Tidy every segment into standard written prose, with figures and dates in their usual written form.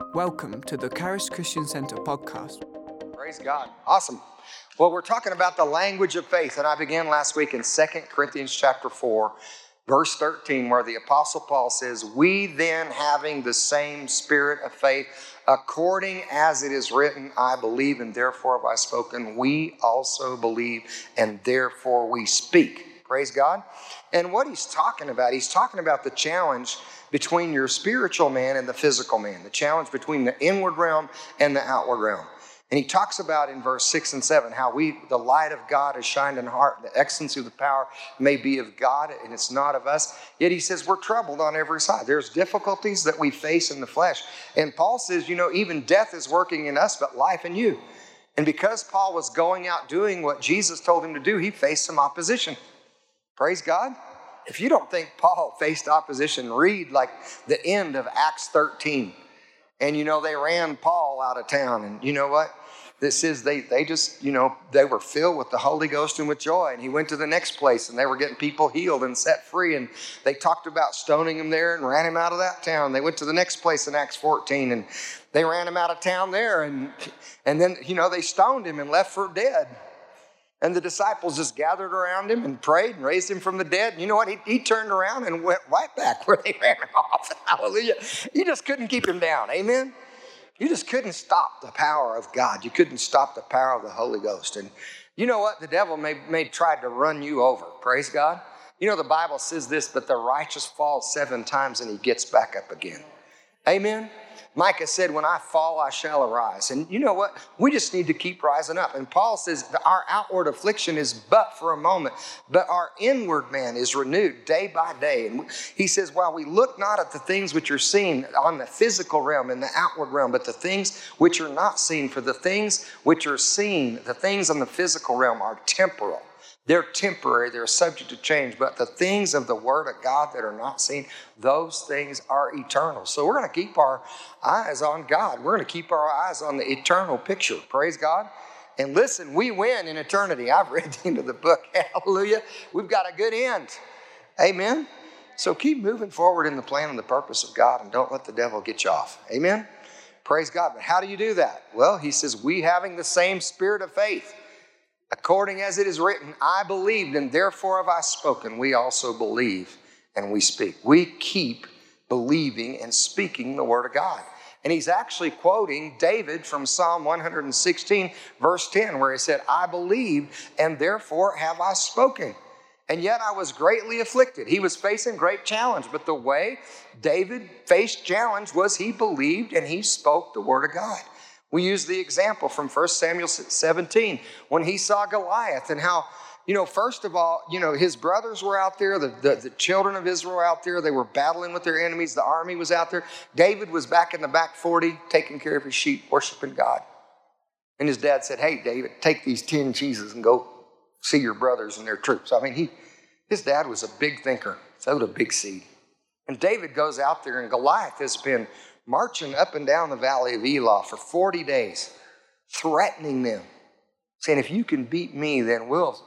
Welcome to the Charis Christian Center podcast. Praise God. Awesome. Well, we're talking about the language of faith, and I began last week in 2 Corinthians chapter 4, verse 13, where the Apostle Paul says, "We then, having the same spirit of faith, according as it is written, I believe, and therefore have I spoken, we also believe, and therefore we speak." Praise God. And what he's talking about the challenge between your spiritual man and the physical man, the challenge between the inward realm and the outward realm. And he talks about in verse 6 and 7 how the light of God has shined in the heart, the excellency of the power may be of God, and it's not of us. Yet he says we're troubled on every side. There's difficulties that we face in the flesh. And Paul says, even death is working in us, but life in you. And because Paul was going out doing what Jesus told him to do, he faced some opposition. Praise God. If you don't think Paul faced opposition, read like the end of Acts 13. And they ran Paul out of town. And you know what? This is, they just, they were filled with the Holy Ghost and with joy. And he went to the next place and they were getting people healed and set free. And they talked about stoning him there and ran him out of that town. They went to the next place in Acts 14 and they ran him out of town there. And then, they stoned him and left for dead. And the disciples just gathered around him and prayed and raised him from the dead. And you know what? He turned around and went right back where they ran him off. Hallelujah. You just couldn't keep him down. Amen. You just couldn't stop the power of God. You couldn't stop the power of the Holy Ghost. And you know what? The devil may try to run you over. Praise God. The Bible says this, but the righteous falls 7 times and he gets back up again. Amen. Micah said, when I fall, I shall arise. And you know what? We just need to keep rising up. And Paul says that our outward affliction is but for a moment, but our inward man is renewed day by day. And he says, while we look not at the things which are seen on the physical realm and the outward realm, but the things which are not seen, for the things which are seen, the things on the physical realm are temporal. They're temporary, they're subject to change, but the things of the Word of God that are not seen, those things are eternal. So we're going to keep our eyes on God. We're going to keep our eyes on the eternal picture. Praise God. And listen, we win in eternity. I've read the end of the book. Hallelujah. We've got a good end. Amen. So keep moving forward in the plan and the purpose of God and don't let the devil get you off. Amen. Praise God. But how do you do that? Well, he says, we having the same spirit of faith, according as it is written, I believed and therefore have I spoken. We also believe and we speak. We keep believing and speaking the word of God. And he's actually quoting David from Psalm 116, verse 10, where he said, I believed and therefore have I spoken. And yet I was greatly afflicted. He was facing great challenge. But the way David faced challenge was he believed and he spoke the word of God. We use the example from 1 Samuel 17 when he saw Goliath and how, first of all, his brothers were out there, the children of Israel were out there. They were battling with their enemies. The army was out there. David was back in the back 40 taking care of his sheep, worshiping God. And his dad said, hey, David, take these 10 cheeses and go see your brothers and their troops. I mean, his dad was a big thinker, sowed a big seed. And David goes out there and Goliath has been marching up and down the valley of Elah for 40 days, threatening them, saying, if you can beat me, then we'll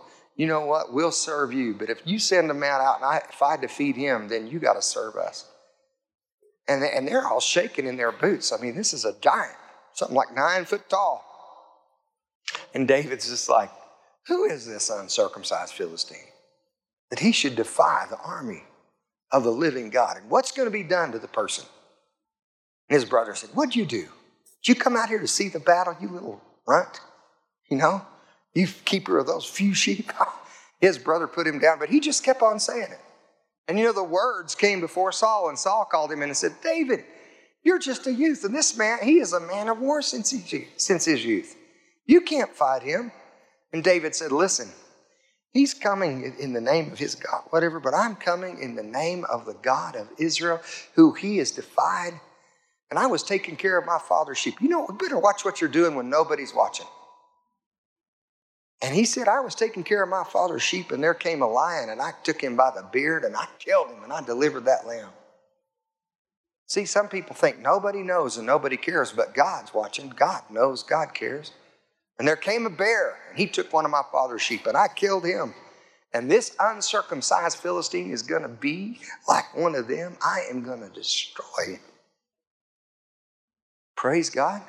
serve you. But if you send a man out and if I defeat him, then you got to serve us. And they're all shaking in their boots. I mean, this is a giant, something like 9 foot tall. And David's just like, who is this uncircumcised Philistine that he should defy the army of the living God? And what's going to be done to the person? And his brother said, what'd you do? Did you come out here to see the battle, you little runt? You keeper of those few sheep. His brother put him down, but he just kept on saying it. And the words came before Saul, and Saul called him in and said, David, you're just a youth. And this man, he is a man of war since his youth. You can't fight him. And David said, listen, he's coming in the name of his God, whatever, but I'm coming in the name of the God of Israel, who he has defied. And I was taking care of my father's sheep. We better watch what you're doing when nobody's watching. And he said, I was taking care of my father's sheep, and there came a lion, and I took him by the beard, and I killed him, and I delivered that lamb. See, some people think nobody knows and nobody cares, but God's watching. God knows, God cares. And there came a bear, and he took one of my father's sheep, and I killed him. And this uncircumcised Philistine is going to be like one of them. I am going to destroy him. Praise God.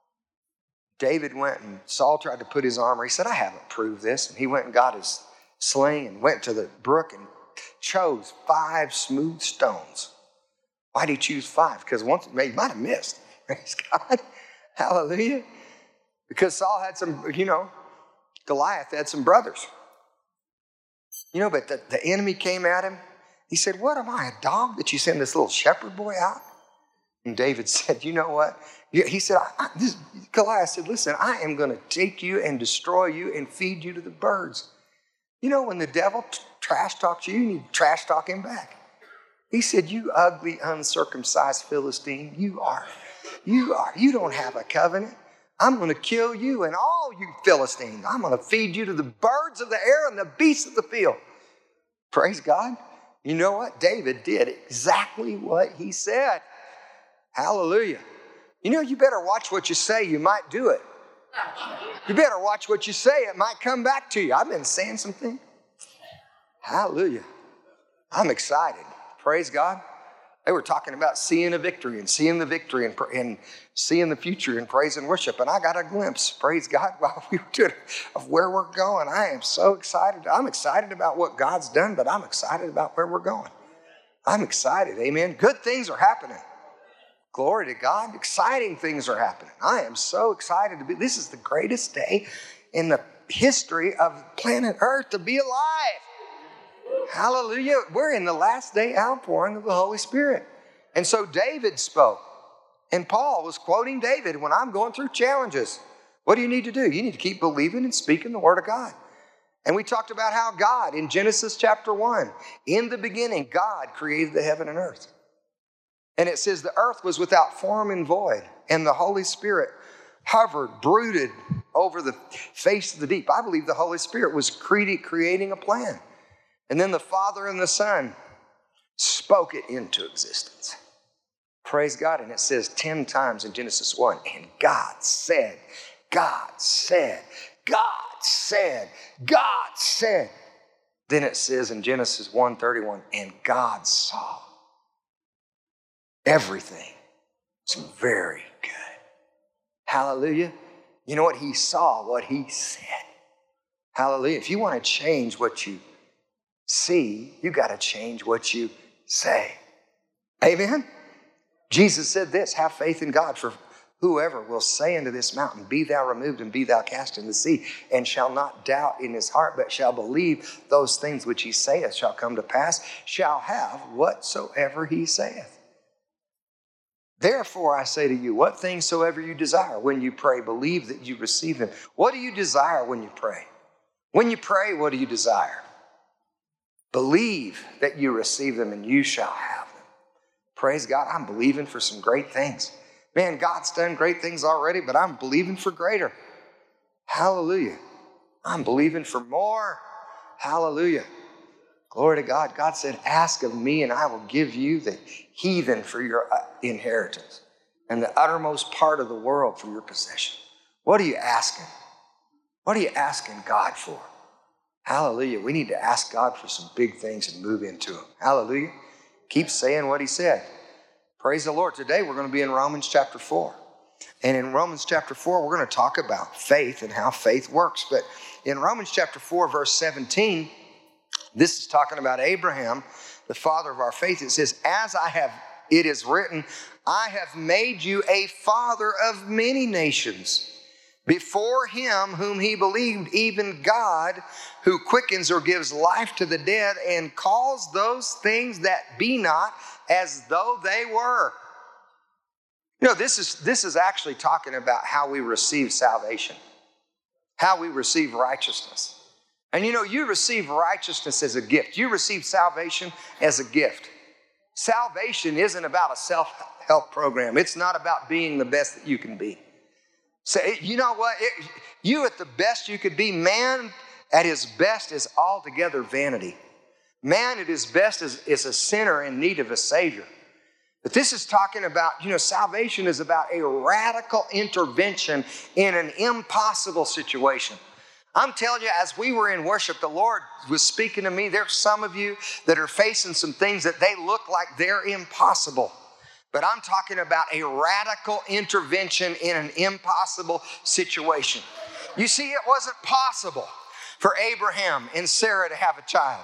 David went and Saul tried to put his armor. He said, I haven't proved this. And he went and got his sling and went to the brook and chose 5 smooth stones. Why did he choose 5? Because once he might have missed. Praise God. Hallelujah. Because Saul had some, Goliath had some brothers. But the enemy came at him. He said, what am I, a dog that you send this little shepherd boy out? And David said, you know what? He said, Goliath said, listen, I am going to take you and destroy you and feed you to the birds. When the devil trash talks you, you need to trash talk him back. He said, you ugly, uncircumcised Philistine, you don't have a covenant. I'm going to kill you and all you Philistines. I'm going to feed you to the birds of the air and the beasts of the field. Praise God. You know what? David did exactly what he said. Hallelujah. You better watch what you say. You might do it. You better watch what you say. It might come back to you. I've been saying something. Hallelujah. I'm excited. Praise God. They were talking about seeing a victory and seeing the victory and seeing the future in praise and worship. And I got a glimpse, praise God, while we were doing it, of where we're going. I am so excited. I'm excited about what God's done, but I'm excited about where we're going. I'm excited. Amen. Good things are happening. Glory to God. Exciting things are happening. I am so excited to be. This is the greatest day in the history of planet Earth to be alive. Hallelujah. We're in the last day outpouring of the Holy Spirit. And so David spoke. And Paul was quoting David when I'm going through challenges. What do you need to do? You need to keep believing and speaking the word of God. And we talked about how God, in Genesis chapter 1, in the beginning, God created the heaven and earth. And it says the earth was without form and void, and the Holy Spirit hovered, brooded over the face of the deep. I believe the Holy Spirit was creating a plan. And then the Father and the Son spoke it into existence. Praise God. And it says 10 times in Genesis 1, and God said, God said, God said, God said. Then it says in Genesis 1:31, and God saw. Everything was very good. Hallelujah. You know what? He saw what he said. Hallelujah. If you want to change what you see, you got to change what you say. Amen. Jesus said this, have faith in God, for whoever will say unto this mountain, be thou removed and be thou cast into the sea, and shall not doubt in his heart, but shall believe those things which he saith shall come to pass, shall have whatsoever he saith. Therefore, I say to you, what things soever you desire when you pray, believe that you receive them. What do you desire when you pray? When you pray, what do you desire? Believe that you receive them and you shall have them. Praise God. I'm believing for some great things. Man, God's done great things already, but I'm believing for greater. Hallelujah. I'm believing for more. Hallelujah. Glory to God. God said, ask of me and I will give you the heathen for your inheritance and the uttermost part of the world for your possession. What are you asking? What are you asking God for? Hallelujah. We need to ask God for some big things and move into them. Hallelujah. Keep saying what he said. Praise the Lord. Today we're going to be in Romans chapter 4. And in Romans chapter 4, we're going to talk about faith and how faith works. But in Romans chapter 4, verse 17, this is talking about Abraham, the father of our faith. It says, it is written, I have made you a father of many nations. Before him whom he believed, even God, who quickens or gives life to the dead and calls those things that be not as though they were. This is actually talking about how we receive salvation, how we receive righteousness. And you receive righteousness as a gift. You receive salvation as a gift. Salvation isn't about a self-help program. It's not about being the best that you can be. So you know what? You at the best you could be, man at his best is altogether vanity. Man at his best is a sinner in need of a Savior. But this is talking about, salvation is about a radical intervention in an impossible situation. I'm telling you, as we were in worship, the Lord was speaking to me. There's some of you that are facing some things that they look like they're impossible. But I'm talking about a radical intervention in an impossible situation. You see, it wasn't possible for Abraham and Sarah to have a child.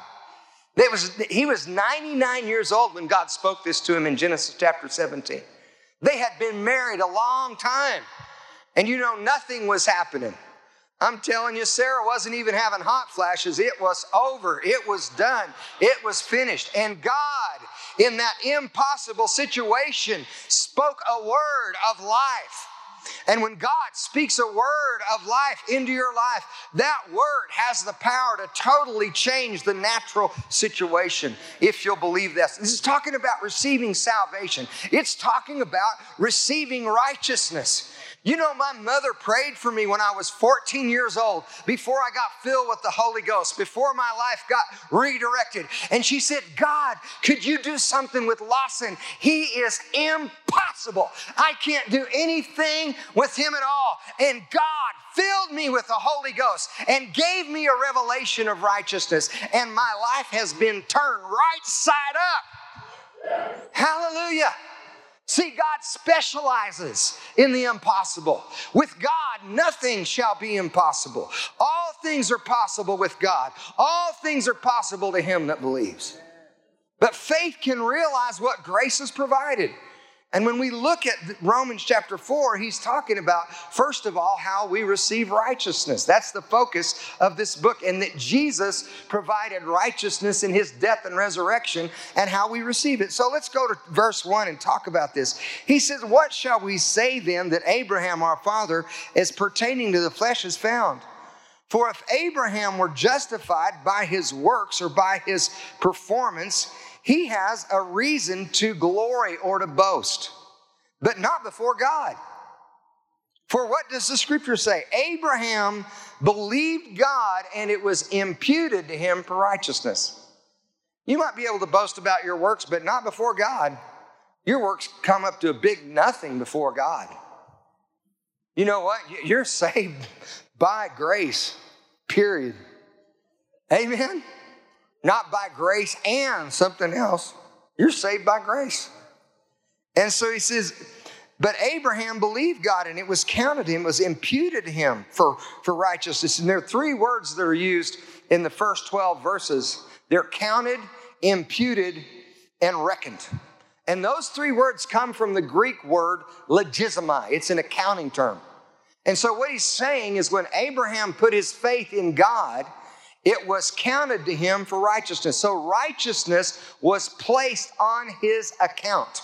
He was 99 years old when God spoke this to him in Genesis chapter 17. They had been married a long time, and nothing was happening. I'm telling you, Sarah wasn't even having hot flashes. It was over. It was done. It was finished. And God, in that impossible situation, spoke a word of life. And when God speaks a word of life into your life, that word has the power to totally change the natural situation, if you'll believe this. This is talking about receiving salvation. It's talking about receiving righteousness. My mother prayed for me when I was 14 years old, before I got filled with the Holy Ghost, before my life got redirected. And she said, God, could you do something with Lawson? He is impossible. I can't do anything with him at all. And God filled me with the Holy Ghost and gave me a revelation of righteousness. And my life has been turned right side up. Hallelujah. See, God specializes in the impossible. With God, nothing shall be impossible. All things are possible with God. All things are possible to him that believes. But faith can realize what grace has provided. And when we look at Romans chapter 4, he's talking about, first of all, how we receive righteousness. That's the focus of this book, and that Jesus provided righteousness in his death and resurrection and how we receive it. So let's go to verse 1 and talk about this. He says, what shall we say then that Abraham our father, as pertaining to the flesh, is found? For if Abraham were justified by his works or by his performance, he has a reason to glory or to boast, but not before God. For what does the scripture say? Abraham believed God, and it was imputed to him for righteousness. You might be able to boast about your works, but not before God. Your works come up to a big nothing before God. You know what? You're saved by grace, period. Amen? Not by grace and something else. You're saved by grace. And so he says, but Abraham believed God, and it was counted him, was imputed to him for righteousness. And there are three words that are used in the first 12 verses. They're counted, imputed, and reckoned. And those three words come from the Greek word logizomai. It's an accounting term. And so what he's saying is when Abraham put his faith in God, it was counted to him for righteousness. So righteousness was placed on his account.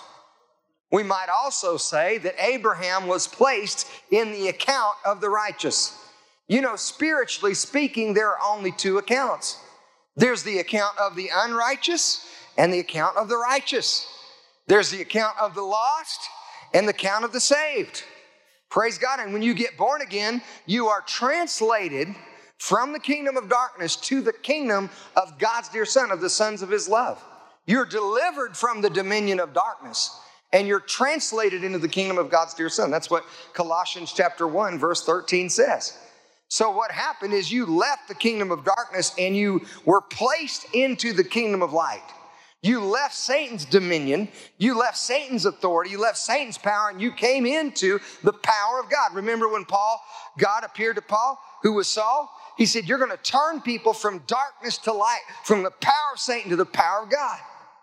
We might also say that Abraham was placed in the account of the righteous. Spiritually speaking, there are only two accounts. There's the account of the unrighteous and the account of the righteous. There's the account of the lost and the account of the saved. Praise God. And when you get born again, you are translated from the kingdom of darkness to the kingdom of God's dear Son, of the sons of his love. You're delivered from the dominion of darkness, and you're translated into the kingdom of God's dear Son. That's what Colossians chapter 1, verse 13 says. So what happened is you left the kingdom of darkness and you were placed into the kingdom of light. You left Satan's dominion, you left Satan's authority, you left Satan's power, and you came into the power of God. Remember when God appeared to Paul, who was Saul? He said, you're going to turn people from darkness to light, from the power of Satan to the power of God.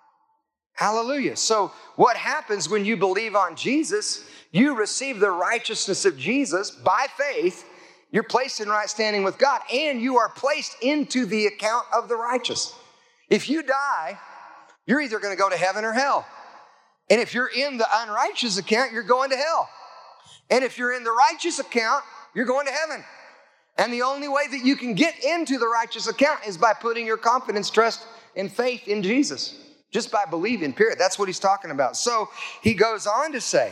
Hallelujah. So what happens when you believe on Jesus? You receive the righteousness of Jesus by faith. You're placed in right standing with God, and you are placed into the account of the righteous. If you die, you're either going to go to heaven or hell. And if you're in the unrighteous account, you're going to hell. And if you're in the righteous account, you're going to heaven. And the only way that you can get into the righteous account is by putting your confidence, trust, and faith in Jesus. Just by believing, period. That's what he's talking about. So he goes on to say,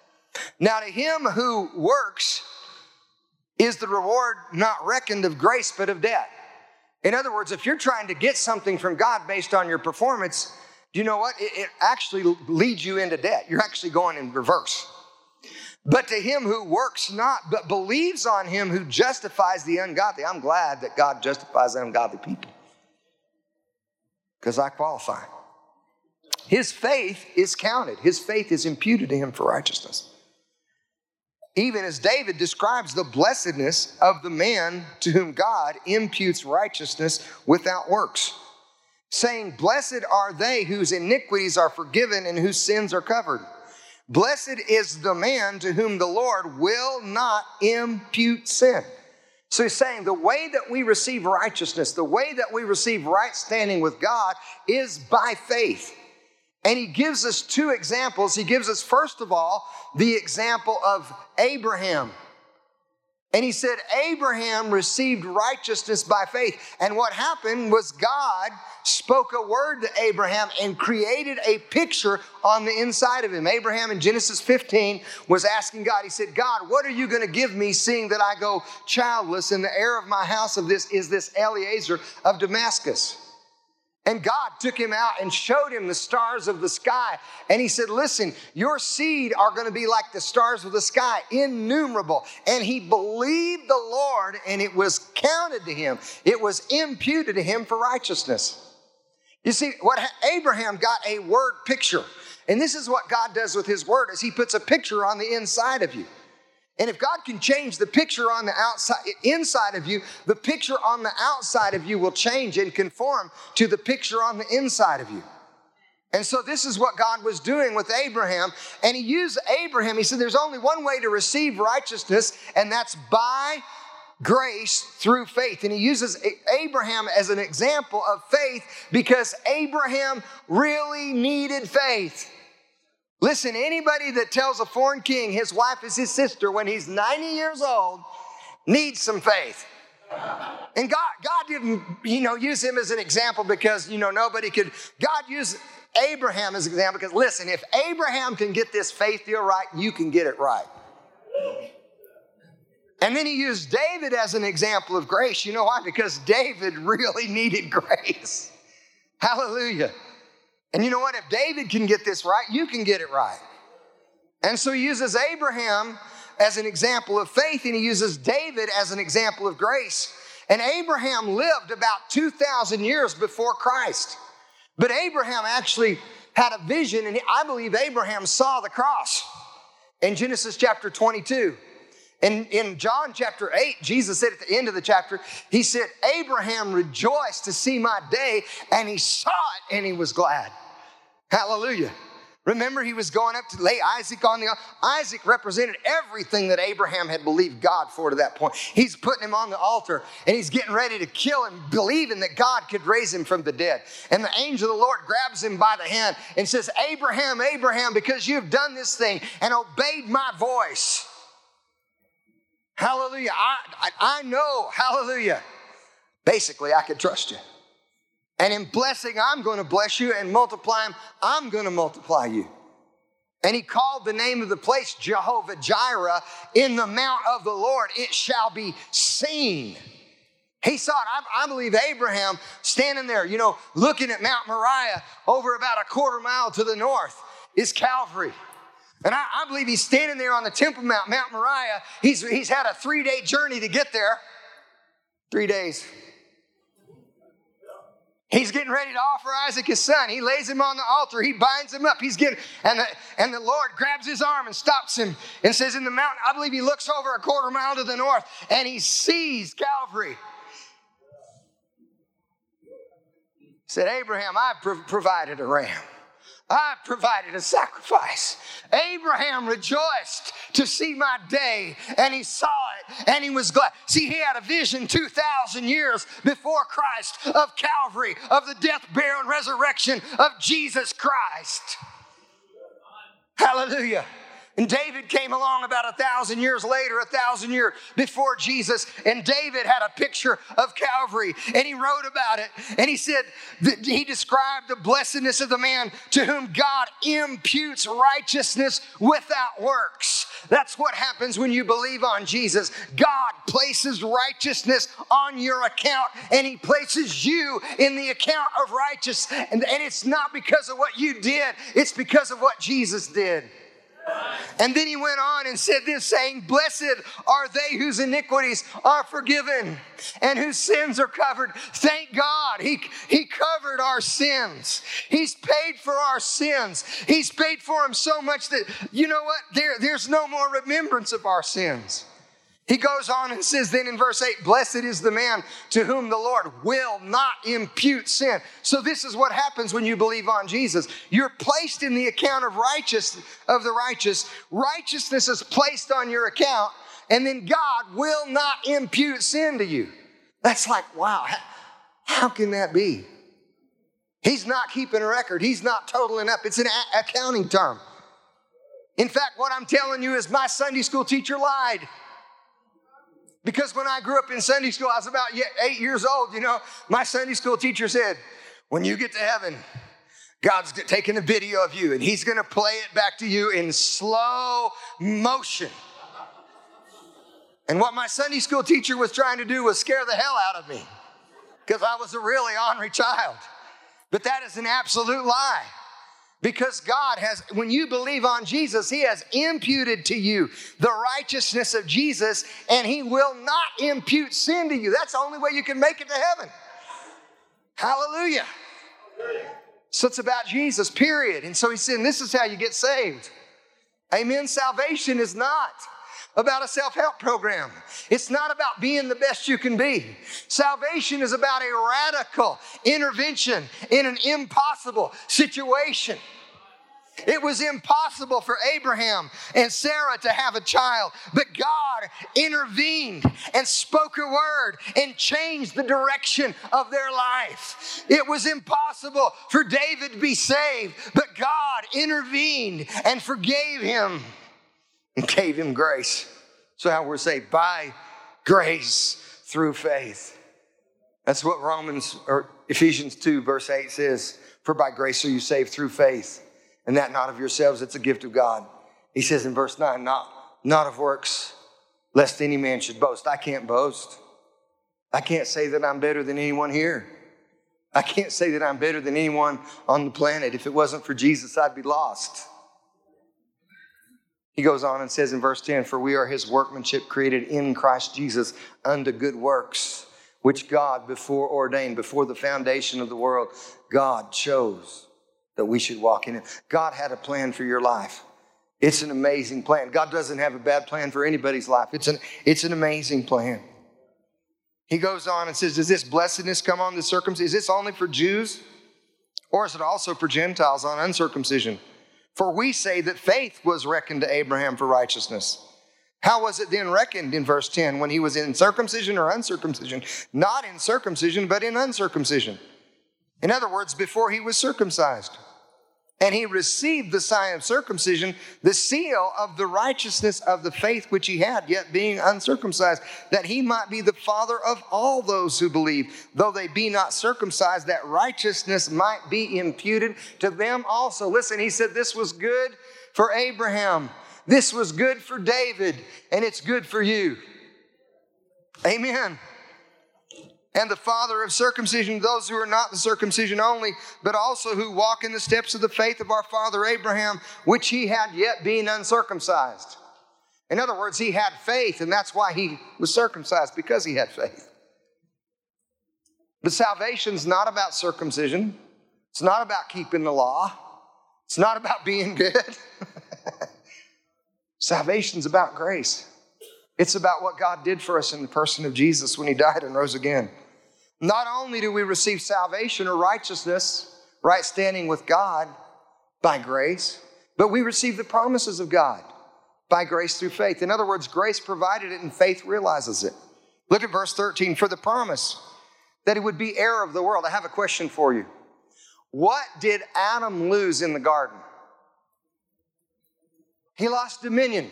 now to him who works is the reward not reckoned of grace, but of debt. In other words, if you're trying to get something from God based on your performance, do you know what? It actually leads you into debt. You're actually going in reverse. But to him who works not, but believes on him who justifies the ungodly. I'm glad that God justifies ungodly people, because I qualify. his faith is counted. His faith is imputed to him for righteousness. Even as David describes the blessedness of the man to whom God imputes righteousness without works, saying, blessed are they whose iniquities are forgiven and whose sins are covered. Blessed is the man to whom the Lord will not impute sin. So he's saying the way that we receive righteousness, the way that we receive right standing with God is by faith. And he gives us two examples. He gives us, first of all, the example of Abraham. And he said, Abraham received righteousness by faith. And what happened was God spoke a word to Abraham and created a picture on the inside of him. Abraham in Genesis 15 was asking God, he said, God, what are you going to give me seeing that I go childless and the heir of my house of this is this Eliezer of Damascus? And God took him out and showed him the stars of the sky. And he said, listen, your seed are going to be like the stars of the sky, innumerable. And he believed the Lord, and it was counted to him. It was imputed to him for righteousness. You see, Abraham got a word picture. And this is what God does with his word, is he puts a picture on the inside of you. And if God can change the picture on the outside, inside of you, the picture on the outside of you will change and conform to the picture on the inside of you. And so this is what God was doing with Abraham. And he used Abraham. He said there's only one way to receive righteousness, and that's by grace through faith. And he uses Abraham as an example of faith because Abraham really needed faith. Listen, anybody that tells a foreign king his wife is his sister when he's 90 years old needs some faith. And God didn't, use him as an example because, nobody could. God used Abraham as an example because, listen, if Abraham can get this faith deal right, you can get it right. And then he used David as an example of grace. You know why? Because David really needed grace. Hallelujah. And you know what? If David can get this right, you can get it right. And so he uses Abraham as an example of faith, and he uses David as an example of grace. And Abraham lived about 2,000 years before Christ. But Abraham actually had a vision, and I believe Abraham saw the cross in Genesis chapter 22. And in John chapter 8, Jesus said at the end of the chapter, he said, Abraham rejoiced to see my day, and he saw it, and he was glad. Hallelujah. Remember, he was going up to lay Isaac on the altar. Isaac represented everything that Abraham had believed God for to that point. He's putting him on the altar, and he's getting ready to kill him, believing that God could raise him from the dead. And the angel of the Lord grabs him by the hand and says, Abraham, Abraham, because you've done this thing and obeyed my voice. Hallelujah. I know, hallelujah. Basically, I can trust you. And in blessing, I'm going to bless you, and multiplying, I'm going to multiply you. And he called the name of the place Jehovah Jireh. In the mount of the Lord, it shall be seen. He saw it. I believe Abraham standing there, looking at Mount Moriah over about a quarter mile to the north is Calvary. And I believe he's standing there on the Temple Mount, Mount Moriah. He's had a 3-day journey to get there. 3 days. He's getting ready to offer Isaac his son. He lays him on the altar. He binds him up. And the Lord grabs his arm and stops him and says in the mountain, I believe he looks over a quarter mile to the north and he sees Calvary. He said, Abraham, I provided a ram. I provided a sacrifice. Abraham rejoiced to see my day, and he saw it, and he was glad. See, he had a vision 2,000 years before Christ of Calvary, of the death, burial, and resurrection of Jesus Christ. Hallelujah. And David came along about 1,000 years later, 1,000 years before Jesus. And David had a picture of Calvary, and he wrote about it. And he said, he described the blessedness of the man to whom God imputes righteousness without works. That's what happens when you believe on Jesus. God places righteousness on your account, and he places you in the account of righteousness. And it's not because of what you did. It's because of what Jesus did. And then he went on and said this, saying, blessed are they whose iniquities are forgiven and whose sins are covered. Thank God he covered our sins. He's paid for our sins. He's paid for them so much that, you know what? There's no more remembrance of our sins. He goes on and says then in verse 8, blessed is the man to whom the Lord will not impute sin. So this is what happens when you believe on Jesus. You're placed in the account of the righteous. Righteousness is placed on your account, and then God will not impute sin to you. That's like, wow, how can that be? He's not keeping a record. He's not totaling up. It's an accounting term. In fact, what I'm telling you is my Sunday school teacher lied. Because when I grew up in Sunday school, I was about 8 years old, my Sunday school teacher said, when you get to heaven, God's taking a video of you and he's going to play it back to you in slow motion. And what my Sunday school teacher was trying to do was scare the hell out of me because I was a really ornery child. But that is an absolute lie. Because God has, when you believe on Jesus, he has imputed to you the righteousness of Jesus, and he will not impute sin to you. That's the only way you can make it to heaven. Hallelujah. So it's about Jesus, period. And so he's saying this is how you get saved. Amen. Salvation is not about a self-help program. It's not about being the best you can be. Salvation is about a radical intervention in an impossible situation. It was impossible for Abraham and Sarah to have a child, but God intervened and spoke a word and changed the direction of their life. It was impossible for David to be saved, but God intervened and forgave him and gave him grace. So how we're saved? By grace through faith. That's what Ephesians 2 verse 8 says. For by grace are you saved through faith. And that not of yourselves, it's a gift of God. He says in verse 9, not of works, lest any man should boast. I can't boast. I can't say that I'm better than anyone here. I can't say that I'm better than anyone on the planet. If it wasn't for Jesus, I'd be lost. He goes on and says in verse 10, for we are his workmanship created in Christ Jesus unto good works, which God before ordained, before the foundation of the world, God chose that we should walk in it. God had a plan for your life. It's an amazing plan. God doesn't have a bad plan for anybody's life. It's an amazing plan. He goes on and says, does this blessedness come on the circumcision? Is this only for Jews? Or is it also for Gentiles on uncircumcision? For we say that faith was reckoned to Abraham for righteousness. How was it then reckoned in verse 10 when he was in circumcision or uncircumcision? Not in circumcision, but in uncircumcision. In other words, before he was circumcised. And he received the sign of circumcision, the seal of the righteousness of the faith which he had, yet being uncircumcised, that he might be the father of all those who believe, though they be not circumcised, that righteousness might be imputed to them also. Listen, he said this was good for Abraham. This was good for David, and it's good for you. Amen. And the father of circumcision, those who are not the circumcision only, but also who walk in the steps of the faith of our father Abraham, which he had yet being uncircumcised. In other words, he had faith, and that's why he was circumcised, because he had faith. But salvation's not about circumcision. It's not about keeping the law. It's not about being good. Salvation's about grace. It's about what God did for us in the person of Jesus when he died and rose again. Not only do we receive salvation or righteousness, right standing with God by grace, but we receive the promises of God by grace through faith. In other words, grace provided it and faith realizes it. Look at verse 13. For the promise that he would be heir of the world. I have a question for you. What did Adam lose in the garden? He lost dominion.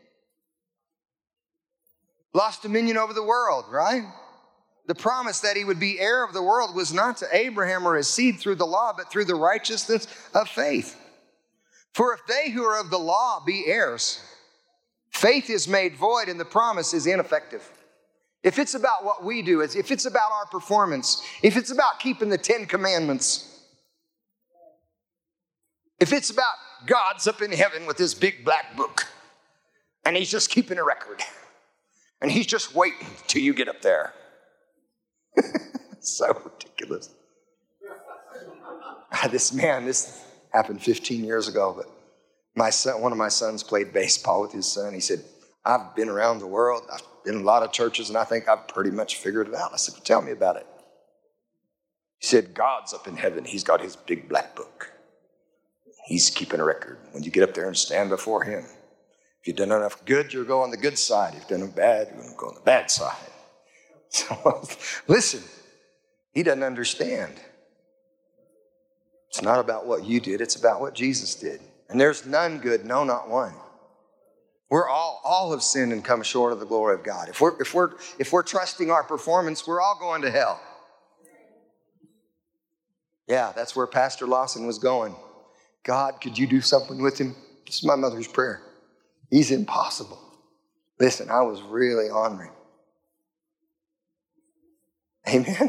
Lost dominion over the world, right? The promise that he would be heir of the world was not to Abraham or his seed through the law, but through the righteousness of faith. For if they who are of the law be heirs, faith is made void and the promise is ineffective. If it's about what we do, if it's about our performance, if it's about keeping the 10 Commandments, if it's about God's up in heaven with his big black book. And he's just keeping a record. And he's just waiting till you get up there. So ridiculous. This happened 15 years ago, but one of my sons played baseball with his son. He said, I've been around the world. I've been in a lot of churches, and I think I've pretty much figured it out. I said, well, tell me about it. He said, God's up in heaven. He's got his big black book. He's keeping a record. When you get up there and stand before him, if you've done enough good, you'll go on the good side. If you've done enough bad, you're going to go on the bad side. So, listen, he doesn't understand. It's not about what you did. It's about what Jesus did. And there's none good, no, not one. We're all have sinned and come short of the glory of God. If we're trusting our performance, we're all going to hell. Yeah, that's where Pastor Lawson was going. God, could you do something with him? This is my mother's prayer. He's impossible. Listen, I was really honoring. Amen.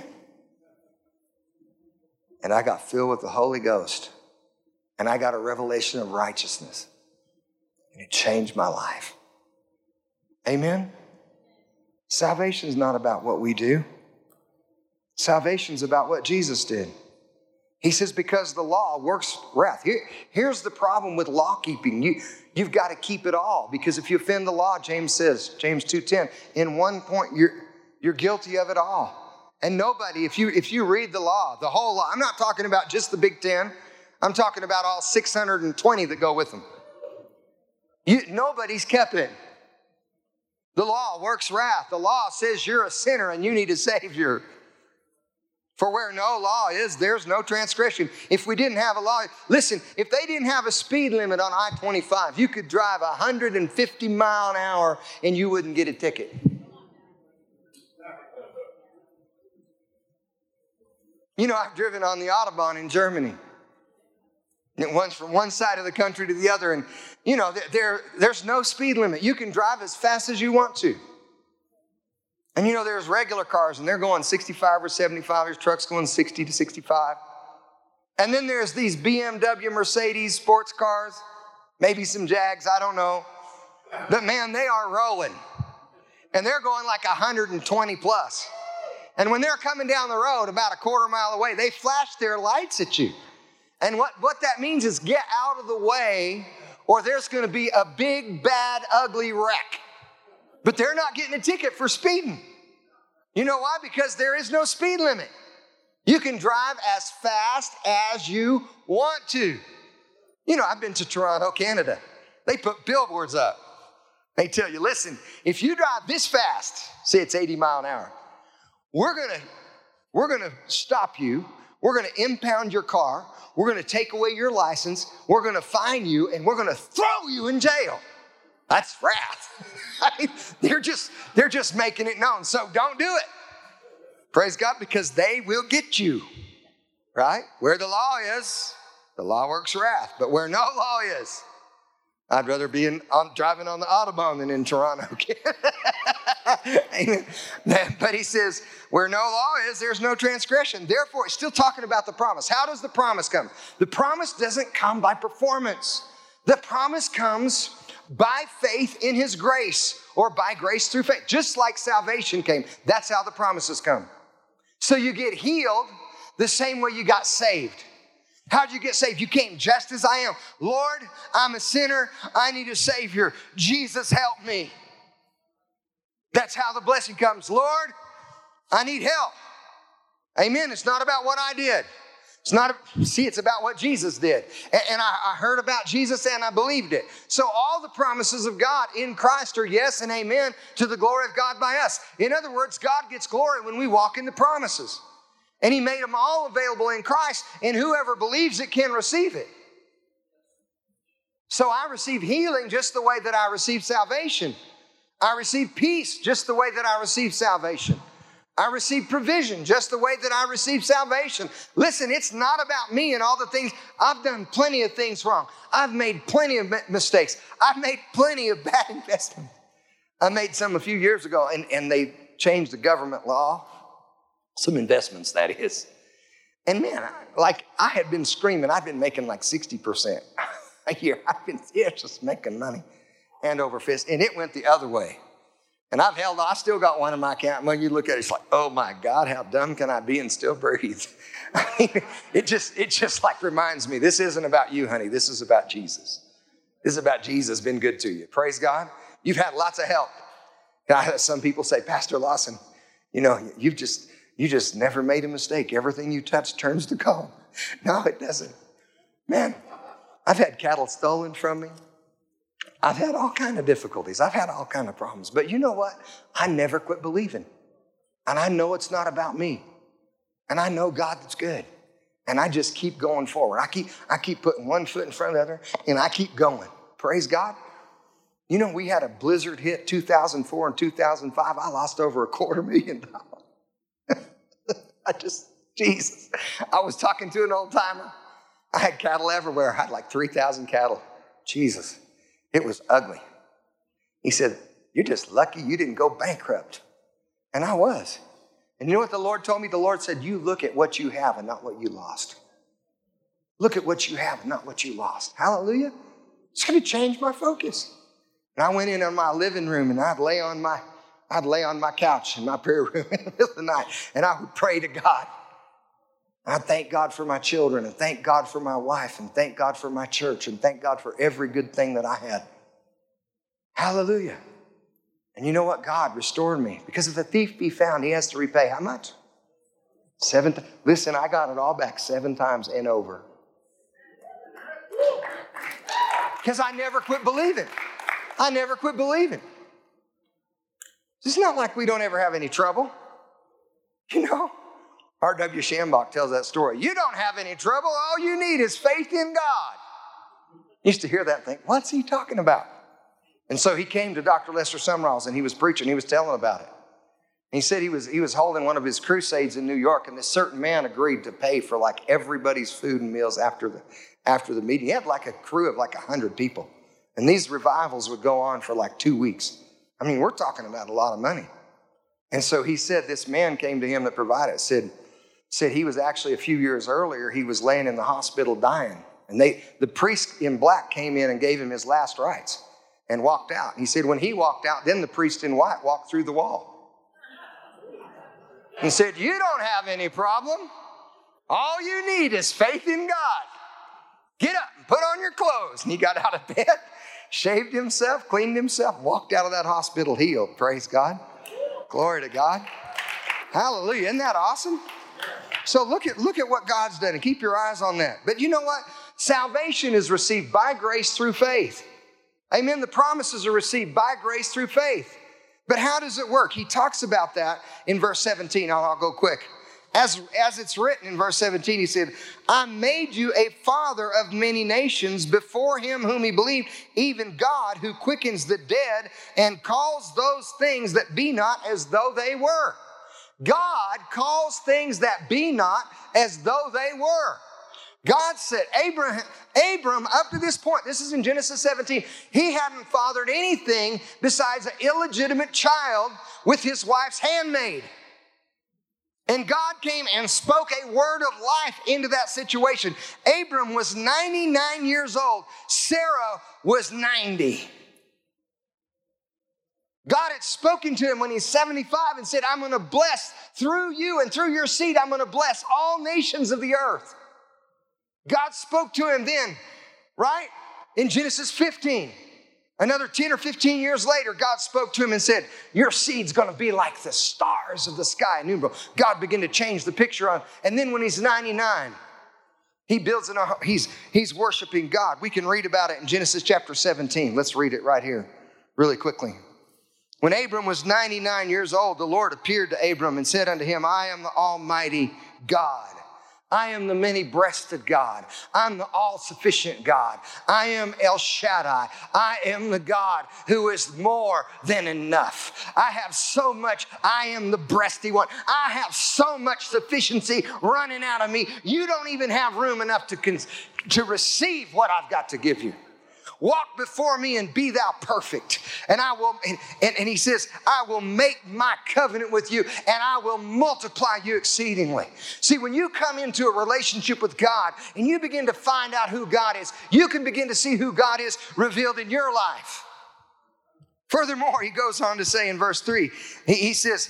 And I got filled with the Holy Ghost. And I got a revelation of righteousness. And it changed my life. Amen? Salvation is not about what we do. Salvation is about what Jesus did. He says, because the law works wrath. Here's the problem with law keeping. You've got to keep it all. Because if you offend the law, James says, James 2:10, in one point, you're guilty of it all. And nobody, if you read the law, the whole law, I'm not talking about just the Big Ten. I'm talking about all 620 that go with them. Nobody's kept it. The law works wrath. The law says you're a sinner and you need a Savior. For where no law is, there's no transgression. If we didn't have a law, listen, if they didn't have a speed limit on I-25, you could drive 150 mile an hour and you wouldn't get a ticket. You know, I've driven on the Autobahn in Germany. It runs from one side of the country to the other. And, you know, there's no speed limit. You can drive as fast as you want to. And, you know, there's regular cars, and they're going 65 or 75. There's trucks going 60 to 65. And then there's these BMW, Mercedes, sports cars, maybe some Jags, I don't know. But, man, they are rolling. And they're going like 120 plus. And when they're coming down the road about a quarter mile away, they flash their lights at you. And what that means is get out of the way or there's going to be a big, bad, ugly wreck. But they're not getting a ticket for speeding. You know why? Because there is no speed limit. You can drive as fast as you want to. You know, I've been to Toronto, Canada. They put billboards up. They tell you, listen, if you drive this fast, say it's 80 mile an hour, we're gonna stop you. We're going to impound your car. We're going to take away your license. We're going to fine you, and we're going to throw you in jail. That's wrath. I mean, they're just making it known. So don't do it. Praise God, because they will get you. Right? Where the law is, the law works wrath. But where no law is, I'd rather be driving on the Autobahn than in Toronto. Amen. But he says, where no law is, there's no transgression. Therefore, it's still talking about the promise. How does the promise come? The promise doesn't come by performance. The promise comes by faith in his grace, or by grace through faith. Just like salvation came, that's how the promises come. So you get healed the same way you got saved. How'd you get saved? You came just as I am. Lord, I'm a sinner. I need a Savior. Jesus, help me. That's how the blessing comes. Lord, I need help. Amen. It's not about what I did. It's about what Jesus did. And I heard about Jesus and I believed it. So all the promises of God in Christ are yes and amen to the glory of God by us. In other words, God gets glory when we walk in the promises. And he made them all available in Christ, and whoever believes it can receive it. So I receive healing just the way that I receive salvation. I receive peace just the way that I receive salvation. I receive provision just the way that I receive salvation. Listen, it's not about me and all the things. I've done plenty of things wrong. I've made plenty of mistakes. I've made plenty of bad investments. I made some a few years ago, and they changed the government law. Some investments, that is. And man, I had been screaming. I'd been making like 60%. a year. It's just making money hand over fist. And it went the other way. And I still got one in my account. When you look at it, it's like, oh my God, how dumb can I be and still breathe? I mean, it just like reminds me, this isn't about you, honey. This is about Jesus. This is about Jesus being good to you. Praise God. You've had lots of help. Some people say, Pastor Lawson, you just never made a mistake. Everything you touch turns to gold. No, it doesn't. Man, I've had cattle stolen from me. I've had all kinds of difficulties. I've had all kinds of problems. But you know what? I never quit believing. And I know it's not about me. And I know God is good. And I just keep going forward. I keep putting one foot in front of the other, and I keep going. Praise God. We had a blizzard hit 2004 and 2005. I lost over $250,000. Jesus. I was talking to an old timer. I had cattle everywhere. I had like 3,000 cattle. Jesus. It was ugly. He said, you're just lucky you didn't go bankrupt. And I was. And you know what the Lord told me? The Lord said, you look at what you have and not what you lost. Look at what you have and not what you lost. Hallelujah. It's going to change my focus. And I went in on my living room and I'd lay on my couch in my prayer room in the middle of the night and I would pray to God. I thank God for my children and thank God for my wife and thank God for my church and thank God for every good thing that I had. Hallelujah. And you know what? God restored me. Because if a thief be found, he has to repay how much? 7 times. Listen, I got it all back 7 times and over. Because I never quit believing. I never quit believing. It's not like we don't ever have any trouble. R.W. Shambach tells that story. You don't have any trouble. All you need is faith in God. Used to hear that and think, what's he talking about? And so he came to Dr. Lester Sumralls and he was preaching. He was telling about it. And he said he was holding one of his crusades in New York, and this certain man agreed to pay for like everybody's food and meals after the meeting. He had like a crew of like 100 people. And these revivals would go on for like 2 weeks. I mean, we're talking about a lot of money. And so he said this man came to him that provided it, said he was actually a few years earlier, he was laying in the hospital dying. And the priest in black came in and gave him his last rites and walked out. He said when he walked out, then the priest in white walked through the wall and said, you don't have any problem. All you need is faith in God. Get up and put on your clothes. And he got out of bed, shaved himself, cleaned himself, walked out of that hospital healed. Praise God. Glory to God. Hallelujah. Isn't that awesome? So look at what God's done and keep your eyes on that. But you know what? Salvation is received by grace through faith. Amen. The promises are received by grace through faith. But how does it work? He talks about that in verse 17. I'll go quick. As it's written in verse 17, he said, I made you a father of many nations before him whom he believed, even God who quickens the dead and calls those things that be not as though they were. God calls things that be not as though they were. God said, Abram, up to this point, this is in Genesis 17, he hadn't fathered anything besides an illegitimate child with his wife's handmaid. And God came and spoke a word of life into that situation. Abram was 99 years old. Sarah was 90. God had spoken to him when he's 75 and said, I'm going to bless through you and through your seed, I'm going to bless all nations of the earth. God spoke to him then, right? In Genesis 15. Another 10 or 15 years later, God spoke to him and said, your seed's going to be like the stars of the sky. Innumerable. God began to change the picture on. And then when he's 99, he builds he's worshiping God. We can read about it in Genesis chapter 17. Let's read it right here really quickly. When Abram was 99 years old, the Lord appeared to Abram and said unto him, I am the Almighty God. I am the many-breasted God. I'm the all-sufficient God. I am El Shaddai. I am the God who is more than enough. I have so much. I am the breasty one. I have so much sufficiency running out of me. You don't even have room enough to receive what I've got to give you. Walk before me and be thou perfect. And I will, and he says, I will make my covenant with you and I will multiply you exceedingly. See, when you come into a relationship with God and you begin to find out who God is, you can begin to see who God is revealed in your life. Furthermore, he goes on to say in verse 3, he says,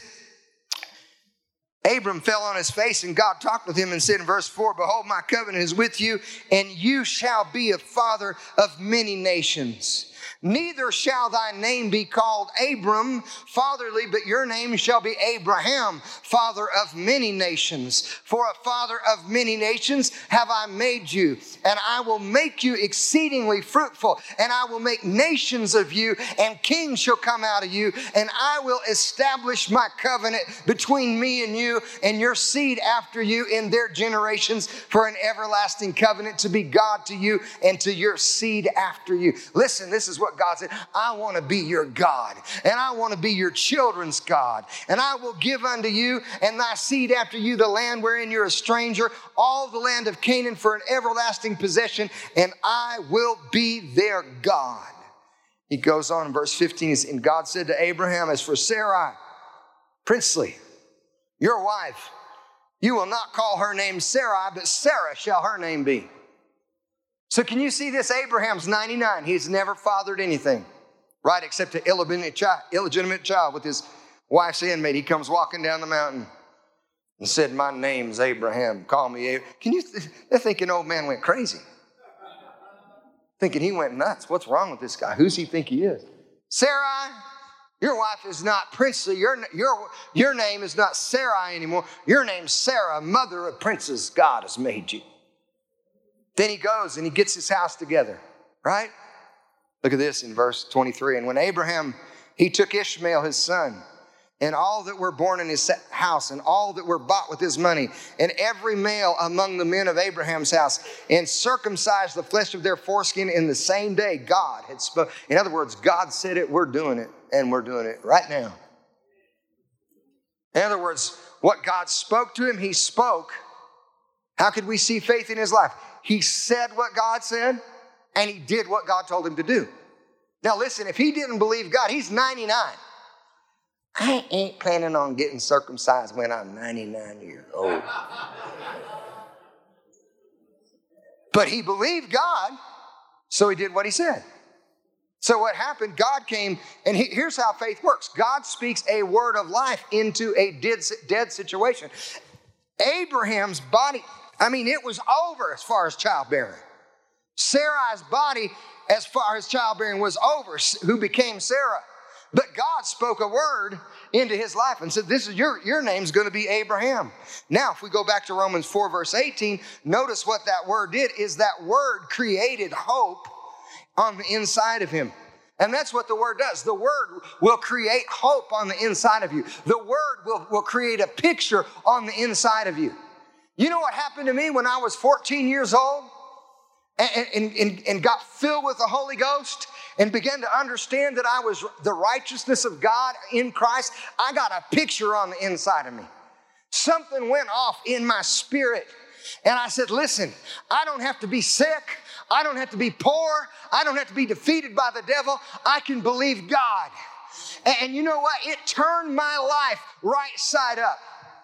Abram fell on his face and God talked with him and said in verse 4, behold, my covenant is with you and you shall be a father of many nations. Neither shall thy name be called Abram, fatherly, but your name shall be Abraham, father of many nations. For a father of many nations have I made you, and I will make you exceedingly fruitful, and I will make nations of you, and kings shall come out of you, and I will establish my covenant between me and you and your seed after you in their generations for an everlasting covenant to be God to you and to your seed after you. Listen, this is what God said. I want to be your God, and I want to be your children's God, and I will give unto you and thy seed after you the land wherein you're a stranger, all the land of Canaan for an everlasting possession, and I will be their God. He goes on in verse 15, and God said to Abraham, as for Sarai, princely, your wife, you will not call her name Sarai, but Sarah shall her name be. So can you see this? Abraham's 99. He's never fathered anything, right? Except an illegitimate child with his wife's handmaid. He comes walking down the mountain and said, my name's Abraham. Call me Abraham. They're thinking old man went crazy. Thinking he went nuts. What's wrong with this guy? Who's he think he is? Sarai, your wife is not princely. Your name is not Sarai anymore. Your name's Sarah, mother of princes. God has made you. Then he goes and he gets his house together, right? Look at this in verse 23. And when Abraham, he took Ishmael, his son, and all that were born in his house, and all that were bought with his money, and every male among the men of Abraham's house, and circumcised the flesh of their foreskin in the same day God had spoken. In other words, God said it, we're doing it, and we're doing it right now. In other words, what God spoke to him, he spoke. How could we see faith in his life? He said what God said, and he did what God told him to do. Now listen, if he didn't believe God, he's 99. I ain't planning on getting circumcised when I'm 99 years old. But he believed God, so he did what he said. So what happened, God came, and here's how faith works. God speaks a word of life into a dead situation. Abraham's body, it was over as far as childbearing. Sarai's body, as far as childbearing, was over, who became Sarah. But God spoke a word into his life and said, this is your name's going to be Abraham. Now, if we go back to Romans 4, verse 18, notice what that word did is that word created hope on the inside of him. And that's what the word does. The word will create hope on the inside of you. The word will create a picture on the inside of you. You know what happened to me when I was 14 years old and got filled with the Holy Ghost and began to understand that I was the righteousness of God in Christ? I got a picture on the inside of me. Something went off in my spirit. And I said, listen, I don't have to be sick. I don't have to be poor. I don't have to be defeated by the devil. I can believe God. And you know what? It turned my life right side up.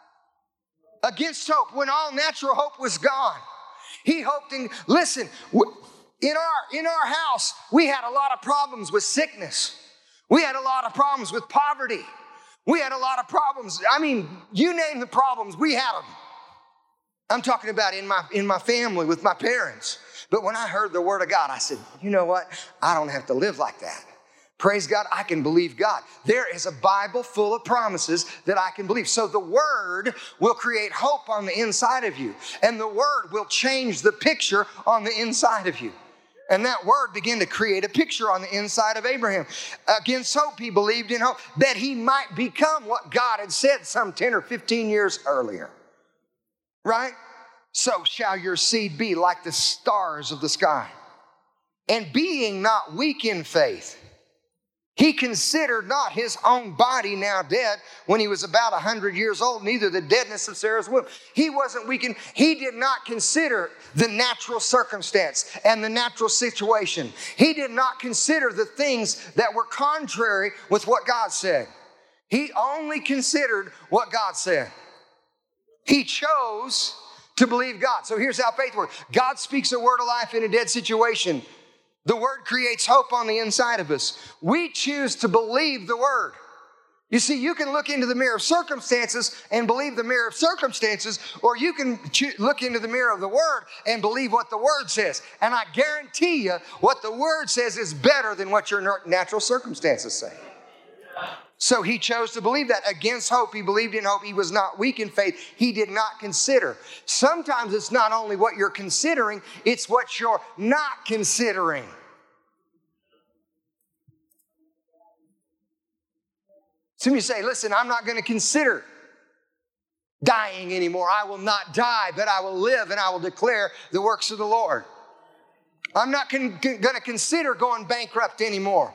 Against hope, when all natural hope was gone. He hoped in, listen, in our house, we had a lot of problems with sickness. We had a lot of problems with poverty. We had a lot of problems. You name the problems, we had them. I'm talking about in my family with my parents. But when I heard the word of God, I said, you know what? I don't have to live like that. Praise God, I can believe God. There is a Bible full of promises that I can believe. So the word will create hope on the inside of you. And the word will change the picture on the inside of you. And that word began to create a picture on the inside of Abraham. Against hope, he believed in hope that he might become what God had said some 10 or 15 years earlier. Right? So shall your seed be like the stars of the sky. And being not weak in faith, He considered not his own body now dead when he was about 100 years old, neither the deadness of Sarah's womb. He wasn't weakened. He did not consider the natural circumstance and the natural situation. He did not consider the things that were contrary with what God said. He only considered what God said. He chose to believe God. So here's how faith works. God speaks a word of life in a dead situation. The word creates hope on the inside of us. We choose to believe the word. You see, you can look into the mirror of circumstances and believe the mirror of circumstances, or you can look into the mirror of the word and believe what the word says. And I guarantee you, what the word says is better than what your natural circumstances say. So he chose to believe that. Against hope, he believed in hope. He was not weak in faith. He did not consider. Sometimes it's not only what you're considering, it's what you're not considering. Some of you say, listen, I'm not going to consider dying anymore. I will not die, but I will live and I will declare the works of the Lord. I'm not going to consider going bankrupt anymore,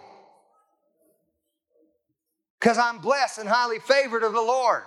because I'm blessed and highly favored of the Lord.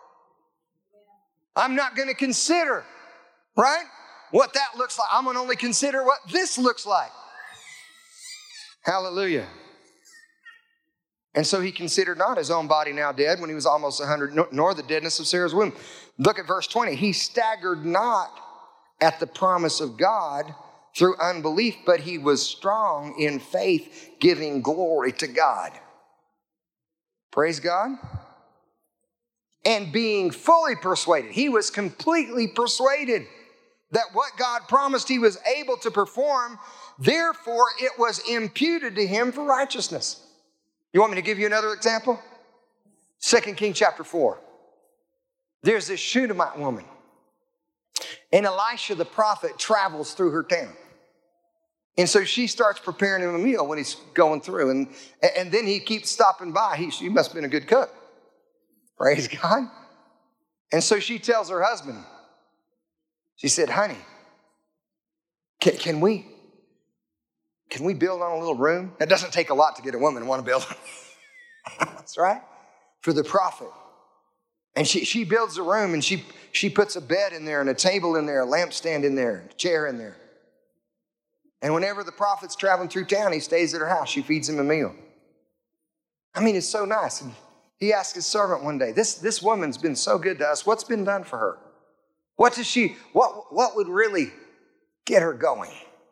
I'm not going to consider, right, what that looks like. I'm going to only consider what this looks like. Hallelujah. And so he considered not his own body now dead when he was almost 100, nor the deadness of Sarah's womb. Look at verse 20. He staggered not at the promise of God through unbelief, but he was strong in faith, giving glory to God. Praise God. And being fully persuaded, he was completely persuaded that what God promised he was able to perform, therefore it was imputed to him for righteousness. You want me to give you another example? 2 Kings chapter 4. There's this Shunammite woman, and Elisha the prophet travels through her town. And so she starts preparing him a meal when he's going through. And then he keeps stopping by. She must have been a good cook. Praise God. And so she tells her husband, she said, honey, can we build on a little room? That doesn't take a lot to get a woman to want to build. That's right. For the prophet. And she builds a room, and she puts a bed in there and a table in there, a lampstand in there, a chair in there. And whenever the prophet's traveling through town, he stays at her house. She feeds him a meal. I mean, it's so nice. And he asked his servant one day, this woman's been so good to us. What's been done for her? What would really get her going?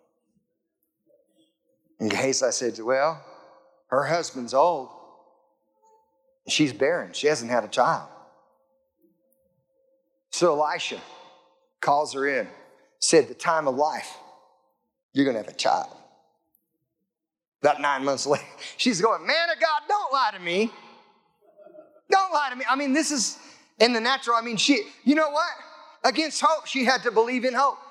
In case I said, well, her husband's old. She's barren. She hasn't had a child. So Elisha calls her in, said, the time of life, you're going to have a child. About 9 months later, she's going, man of God, don't lie to me. Don't lie to me. I mean, this is in the natural. I mean, you know what? Against hope, she had to believe in hope.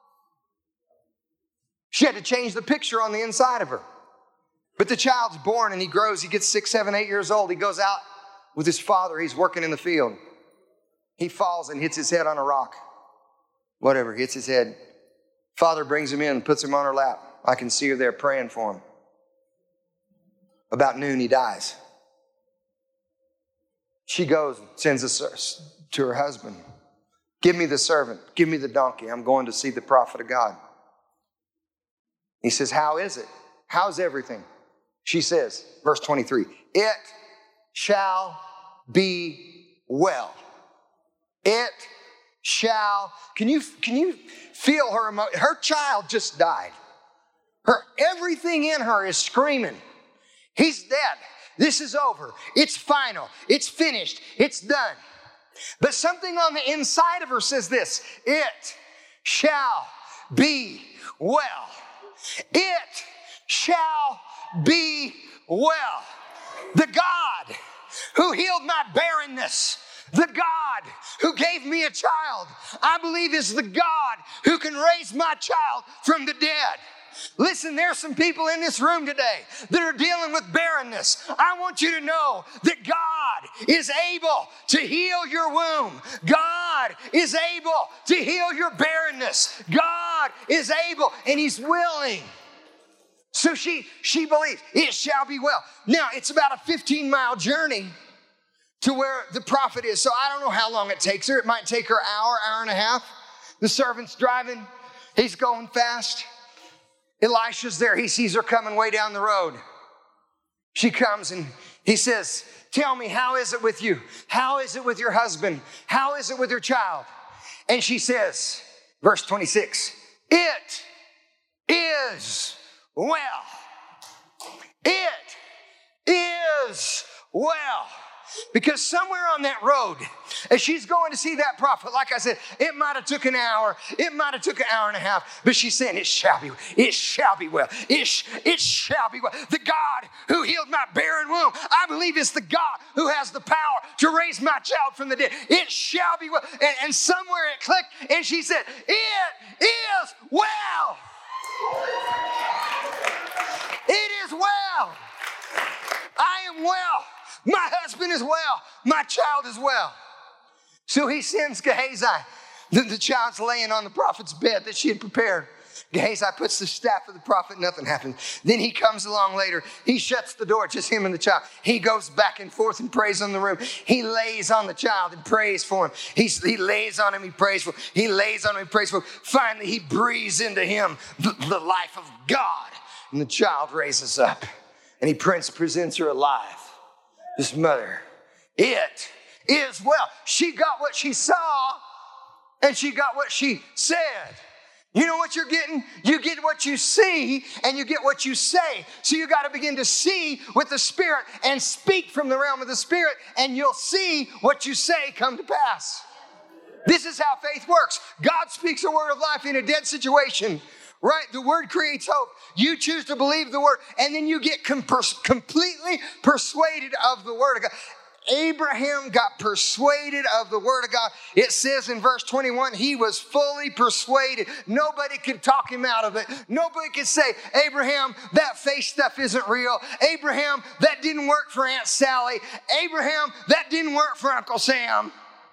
She had to change the picture on the inside of her. But the child's born and he grows. He gets 6, 7, 8 years old. He goes out with his father. He's working in the field. He falls and hits his head on a rock. Whatever, hits his head. Father brings him in, puts him on her lap. I can see her there praying for him. About noon, he dies. She goes and sends to her husband. Give me the servant. Give me the donkey. I'm going to see the prophet of God. He says, how is it? How's everything? She says, verse 23, it shall be well. It shall. Can you feel her emotion? Her child just died. Everything in her is screaming. He's dead. This is over. It's final. It's finished. It's done. But something on the inside of her says this, it shall be well. It shall be well. The God who healed my barrenness, the God who gave me a child, I believe is the God who can raise my child from the dead. Listen, there's some people in this room today that are dealing with barrenness. I want you to know that God is able to heal your womb. God is able to heal your barrenness. God is able and He's willing So she believes, it shall be well. Now, it's about a 15-mile journey to where the prophet is. So I don't know how long it takes her. It might take her an hour and a half. The servant's driving. He's going fast. Elisha's there. He sees her coming way down the road. She comes and he says, tell me, how is it with you? How is it with your husband? How is it with your child? And she says, verse 26, it is well. It is well. Because somewhere on that road, as she's going to see that prophet, like I said, it might have took an hour, it might have took an hour and a half, but she's saying, it shall be well. It shall be well. It shall be well. The God who healed my barren womb, I believe it's the God who has the power to raise my child from the dead. It shall be well. And somewhere it clicked, and she said, it is well. It is well. I am well. My husband is well. My child is well. So he sends Gehazi. The child's laying on the prophet's bed that she had prepared. Gehazi puts the staff of the prophet. Nothing happens. Then he comes along later. He shuts the door, just him and the child. He goes back and forth and prays in the room. He lays on the child and prays for him. He lays on him, he prays for him. He lays on him, he prays for him. Finally, he breathes into him the life of God. And the child raises up. And he presents her alive. This mother, it is well. She got what she saw and she got what she said. You know what you're getting? You get what you see and you get what you say. So you got to begin to see with the Spirit and speak from the realm of the Spirit, and you'll see what you say come to pass. This is how faith works. God speaks a word of life in a dead situation. Right? The word creates hope. You choose to believe the word, and then you get completely persuaded of the word of God. Abraham got persuaded of the word of God. It says in verse 21, he was fully persuaded. Nobody could talk him out of it. Nobody could say, Abraham, that faith stuff isn't real. Abraham, that didn't work for Aunt Sally. Abraham, that didn't work for Uncle Sam.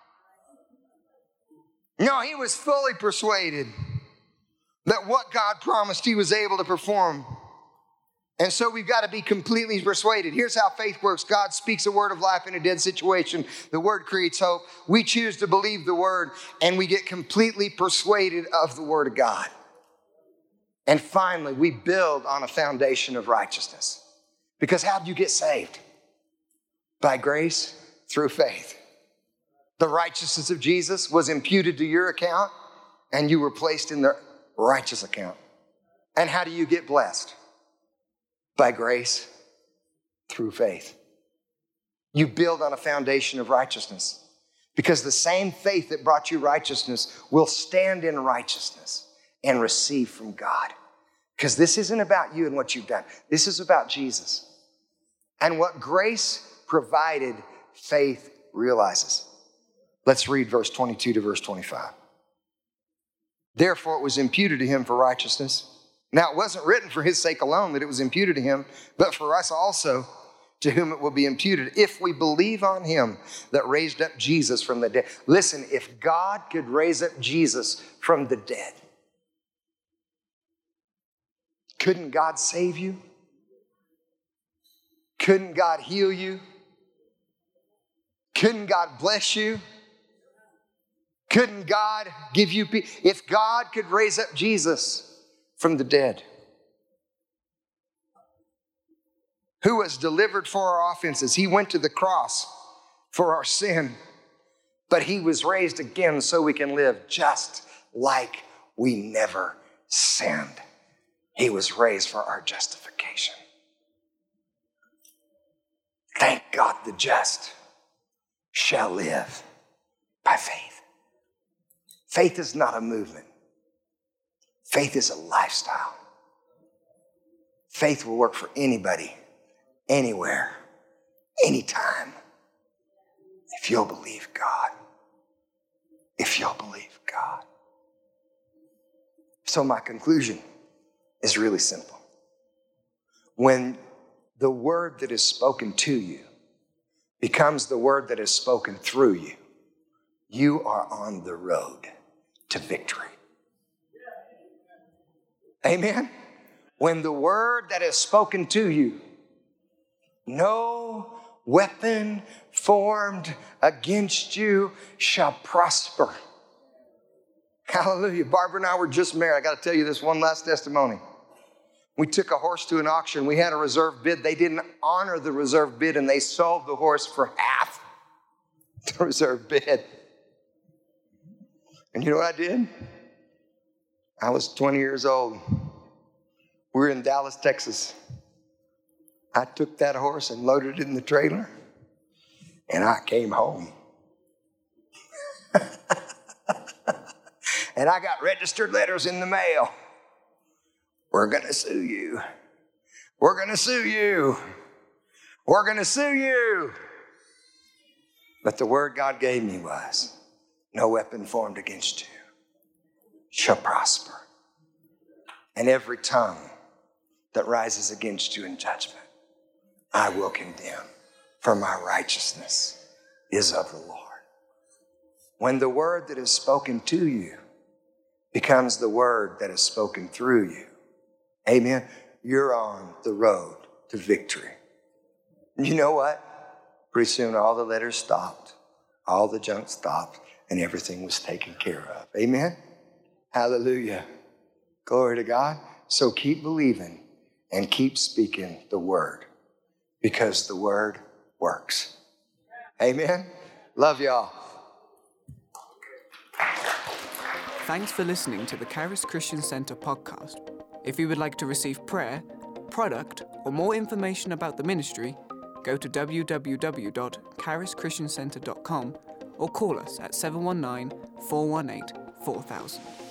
No, he was fully persuaded that what God promised he was able to perform. And so we've got to be completely persuaded. Here's how faith works. God speaks a word of life in a dead situation. The word creates hope. We choose to believe the word, and we get completely persuaded of the word of God. And finally, we build on a foundation of righteousness. Because how do you get saved? By grace, through faith. The righteousness of Jesus was imputed to your account, and you were placed in the righteous account. And how do you get blessed? By grace, through faith. You build on a foundation of righteousness, because the same faith that brought you righteousness will stand in righteousness and receive from God. Because this isn't about you and what you've done. This is about Jesus. And what grace provided, faith realizes. Let's read verse 22 to verse 25. Therefore, it was imputed to him for righteousness. Now, it wasn't written for his sake alone that it was imputed to him, but for us also, to whom it will be imputed, if we believe on him that raised up Jesus from the dead. Listen, if God could raise up Jesus from the dead, couldn't God save you? Couldn't God heal you? Couldn't God bless you? Couldn't God give you peace? If God could raise up Jesus from the dead, who was delivered for our offenses, he went to the cross for our sin, but he was raised again so we can live just like we never sinned. He was raised for our justification. Thank God the just shall live by faith. Faith is not a movement. Faith is a lifestyle. Faith will work for anybody, anywhere, anytime, if you'll believe God. If you'll believe God. So my conclusion is really simple. When the word that is spoken to you becomes the word that is spoken through you, you are on the road to victory. Amen? when the word that is spoken to you, no weapon formed against you shall prosper. Hallelujah. Barbara and I were just married. I got to tell you this one last testimony. We took a horse to an auction. We had a reserve bid. They didn't honor the reserve bid, and they sold the horse for half the reserve bid. And you know what I did? I was 20 years old. We were in Dallas, Texas. I took that horse and loaded it in the trailer, and I came home. And I got registered letters in the mail. We're going to sue you. We're going to sue you. We're going to sue you. But the word God gave me was, no weapon formed against you shall prosper. And every tongue that rises against you in judgment, I will condemn, for my righteousness is of the Lord. When the word that is spoken to you becomes the word that is spoken through you, amen, you're on the road to victory. You know what? Pretty soon all the letters stopped, all the junk stopped, and everything was taken care of. Amen? Hallelujah. Glory to God. So keep believing and keep speaking the word, because the word works. Amen? Love y'all. Thanks for listening to the Charis Christian Center podcast. If you would like to receive prayer, product, or more information about the ministry, go to www.charischristiancenter.com or call us at 719-418-4000.